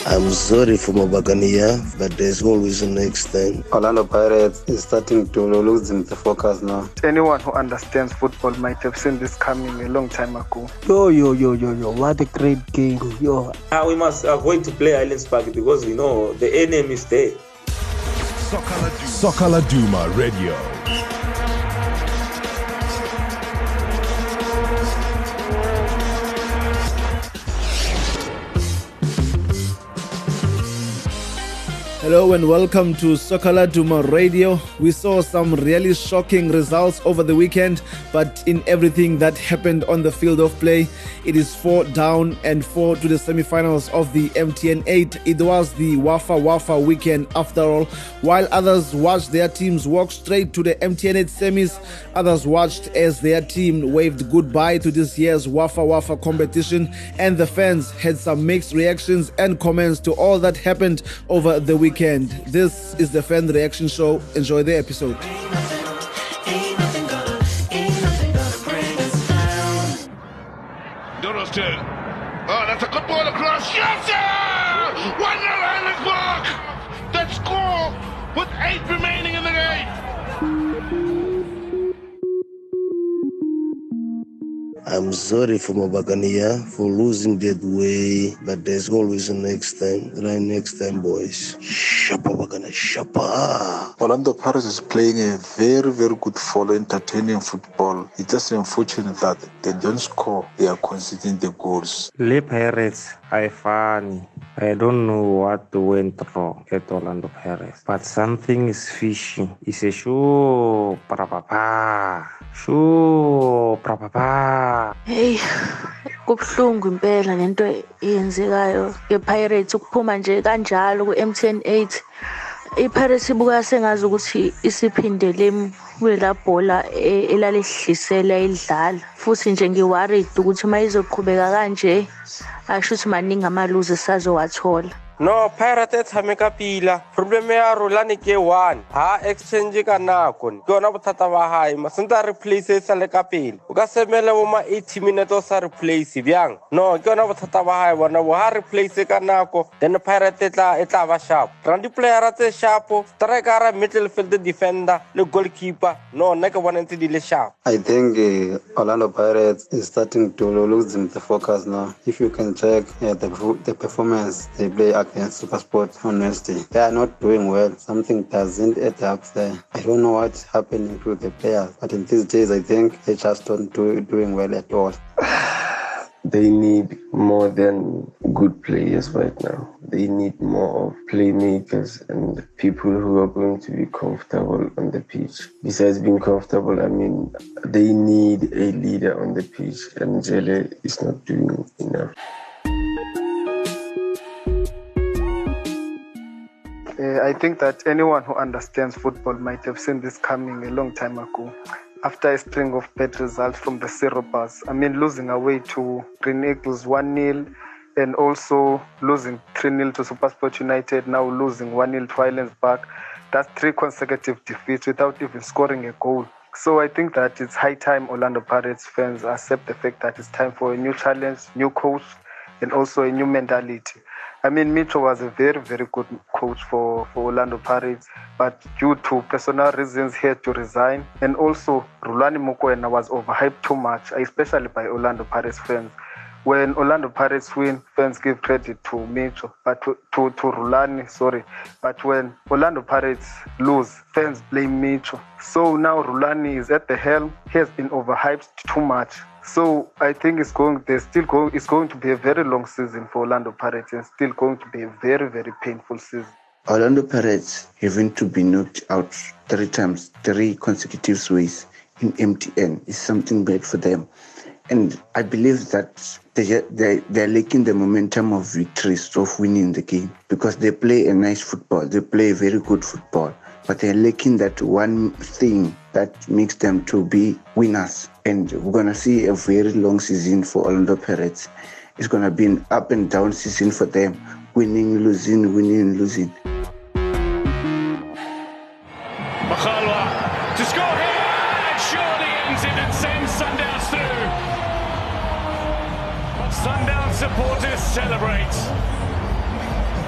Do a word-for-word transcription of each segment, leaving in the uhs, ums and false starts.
I'm sorry for Mabagania, but there's always the next thing. Orlando Pirates is starting to lose the focus now. Anyone who understands football might have seen this coming a long time ago. Yo, yo, yo, yo, yo, what a great game. Yo. Uh, we must avoid to play Islands Park because, you know, the enemy is there. Soccer Laduma Radio. Hello and welcome to Soccer Laduma Radio. We saw some really shocking results over the weekend, but in everything that happened on the field of play, it is four down and four to the semi-finals of the M T N eight. It was the Wafa Wafa weekend after all. While others watched their teams walk straight to the M T N eight semis, others watched as their team waved goodbye to this year's Wafa Wafa competition, and the fans had some mixed reactions and comments to all that happened over the weekend. This is the Fan Reaction Show. Enjoy the episode. Duro's turn. Oh, that's a good ball across. Yes, sir! one nil Islands Park! That score with eight remaining in the game. I'm sorry for Mabagania for losing that way, but there's always the next time. Right next time, boys. Shapa Bagana, Shapa. Orlando Pirates is playing a very, very good football, entertaining football. It's just unfortunate that they don't score. They are conceding the goals. The Pirates are funny. I don't know what went wrong at Orlando Pirates, but something is fishy. It's a show, pra-pa-pa. Show, pra-pa-pa. Hey, kubuhlungu impela lento eyenzekayo ngePirates ukuphuma nje kanjalo ku-M T N eight. iPirates ibuka sengazi ukuthi isiphindele kula bhola elalihlisela idlala. Futhi nje ngiworried ukuthi mayizoqhubeka kanje asho ukuthi maningi amaluzi sazowathola. No, Pirates tshameka pila. Problem ya Rolani ke one. Ha exchange ka nako. Ke yona bothata ba hae. Masenta replace sa le ka pele. O ka semela bo ma eighty minutes sa replace byang. No, ke yona bothata ba hae bona bo ha replace ka nako. Then Pirates tla etla ba sharp. Randi player tse sharp, striker, midfield defender, le goalkeeper. No, nna ke bona ntse di le sharp. I think uh, Orlando Pirates is starting to lose the focus now. If you can check uh, the the performance they play against SuperSport on Wednesday, they are not doing well. Something doesn't add up there. I don't know what's happening to the players, but in these days, I think they just don't do doing well at all. They need more than good players right now. They need more of playmakers and people who are going to be comfortable on the pitch. Besides being comfortable, I mean, they need a leader on the pitch, and Jelle is not doing enough. Uh, I think that anyone who understands football might have seen this coming a long time ago. After a string of bad results from the Ceropas, I mean losing away to Green Eagles one nil and also losing three nil to SuperSport United, now losing one nil to Islands Park. That's three consecutive defeats without even scoring a goal. So I think that it's high time Orlando Pirates fans accept the fact that it's time for a new challenge, new coach, and also a new mentality. I mean, Mitro was a very, very good coach for, for Orlando Pirates, but due to personal reasons, he had to resign. And also, Rulani Mokoena was overhyped too much, especially by Orlando Pirates fans. When Orlando Pirates win, fans give credit to Mitro, but to, to, to Rulani, sorry. But when Orlando Pirates lose, fans blame Mitro. So now Rulani is at the helm. He has been overhyped too much. So I think it's going. There's still going. It's going to be a very long season for Orlando Pirates, and still going to be a very, very painful season. Orlando Pirates having to be knocked out three times, three consecutive ways in M T N is something bad for them, and I believe that they they they're lacking the momentum of victories of winning the game because they play a nice football. They play very good football, but they're lacking that one thing that makes them to be winners. And we're going to see a very long season for Orlando Pirates. It's going to be an up and down season for them. Winning, losing, winning, losing. Makhalwa to score here! And surely ends it and sends Sundowns through. Sundowns supporters celebrate.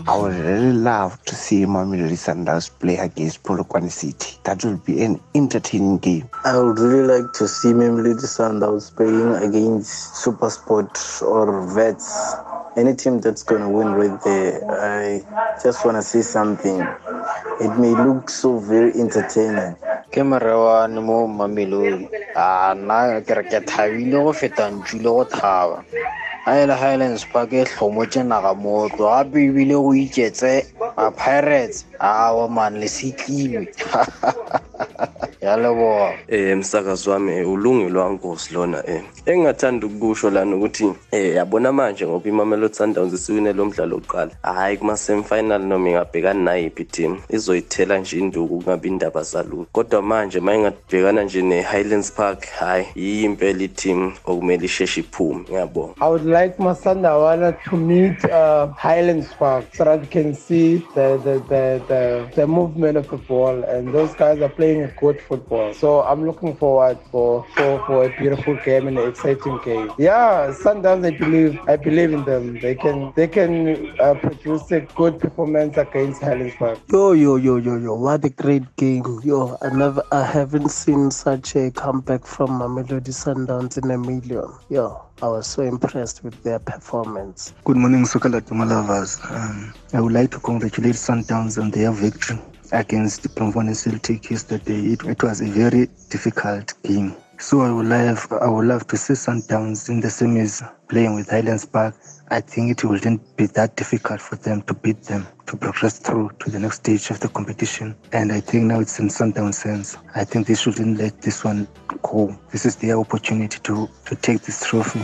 I would really love to see Mamelodi Sundowns play against Polokwane City. That will be an entertaining game. I would really like to see Mamelodi Sundowns playing against SuperSport or Vets. Any team that's going to win right there. I just want to see something. It may look so very entertaining. Kemara no mo Mamelodi. Ah, na ke re ke thabile go feta ntšhile go thaba. Haela Highlands Park e hlomotse naga motlo gape ebile go iketse a Pirates a man le sitlime ya leboga. Eh msakazi wami ulungile wankosi lona eh engathanda ukusho lana ukuthi eh yabona manje ngoba iMamelodi Sundowns isiwine lo mdlalo oqala hayi kuma semifinal noma ingabhekana nayiphi team izoyithela nje induku kungabi indaba zalutho kodwa manje mayingabhekana nje neHighlands Park hayi yimpela team okumele isheshe iphume ngiyabonga. I would like Masandawana to meet uh, Highlands Park so that we can see the the, the the the movement of the ball, and those guys are playing a good football. So I'm looking forward for, for, for a beautiful game and an exciting game. Yeah, Sundowns, I believe I believe in them. They can they can uh, produce a good performance against Highlands Park. Yo yo yo yo yo! What a great game! Yo, I never I haven't seen such a comeback from Mamelodi Sundowns in a million. Yo, I was so impressed with their performance. Good morning, Soccer Duma lovers. Um, I would like to congratulate Sundowns on their victory against the Polokwane Celtic yesterday. It, it was a very difficult game. So I would love I would love to see Sundowns in the semis playing with Highlands Park. I think it wouldn't be that difficult for them to beat them, to progress through to the next stage of the competition. And I think now it's in Sundowns' hands. I think they shouldn't let this one go. This is their opportunity to, to take this trophy.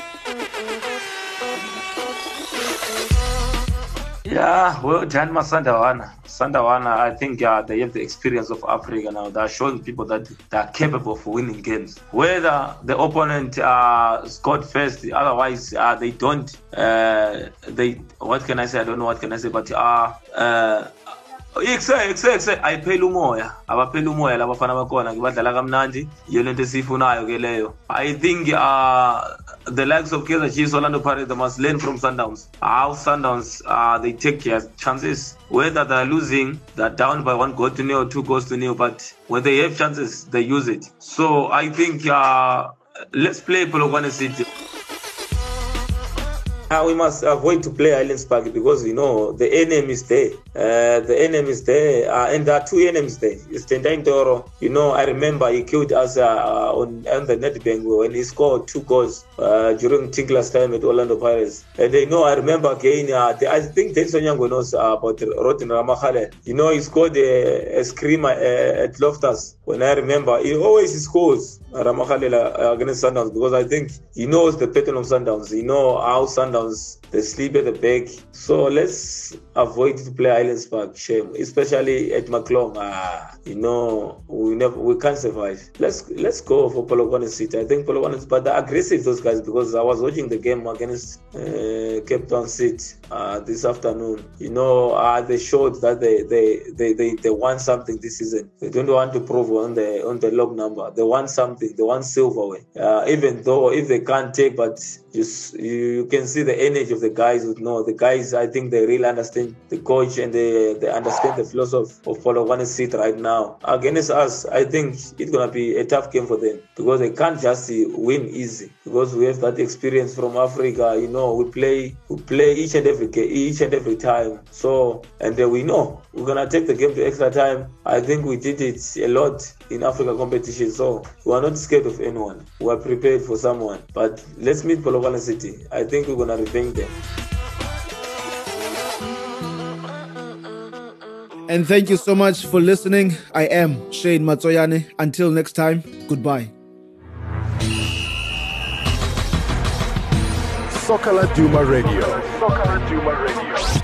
Yeah, well, Jan Masandawana. Sandawana, I think uh, they have the experience of Africa now. They're showing people that they're capable of winning games. Whether the opponent uh, scored first, otherwise uh, they don't. Uh, they what can I say? I don't know what can I say, but uh, uh, Exe exe exe ayiphela umoya abaphela umoya labafana bakhona ngibadlala kamnandi yona into esifunayo ke leyo. I think uh, the likes of Kaizer Chiefs, Orlando Pirates, they must learn from Sundowns. How Sundowns uh, they take their chances. Whether they're losing, they're down by one goal to nil, two goals to nil, but when they have chances, they use it. So I think uh, let's play Polokwane City. Uh, we must avoid to play Highlands Park because, you know, the enemy is there. Uh, the enemy is there. Uh, and there are two enemies there. It's Tendai Toro. You know, I remember he killed us uh, on, on the Nedbank when he scored two goals uh, during Tinkler's time at Orlando Pirates. And, you know, I remember again, uh, the, I think Denson Yango knows uh, about Rotin Ramakhale. You know, he scored a, a screamer uh, at Loftus. When I remember, he always scores Ramakhale uh, against Sundowns because I think he knows the pattern of Sundowns. He knows how Sundowns they sleep at the back. So let's avoid to play Highlands Park. Shame, especially at Maclong. Ah, you know, we never we can't survive. Let's let's go for Polokwane City. I think Polokwane, but they're aggressive those guys because I was watching the game against uh, Cape Town City uh, this afternoon. You know, uh, they showed that they they, they they they want something this season. They don't want to prove on the on the log number. They want something. They want silverware. Uh, even though if they can't take, but just you can see the energy of the guys who know the guys. I think they really understand the coach and they they understand the philosophy of Polokwane City right now. Against us, I think it's gonna be a tough game for them because they can't just win easy because we have that experience from Africa. You know, we play we play each and every game, each and every time. So and then we know we're gonna take the game to extra time. I think we did it a lot in Africa competition. So we are not scared of anyone. We are prepared for someone. But let's meet Polokwane City. I think we're gonna revenge them. And thank you so much for listening. I am Shane Matsoyane. Until next time, goodbye. Soccer Duma Radio. Soccer Duma Radio.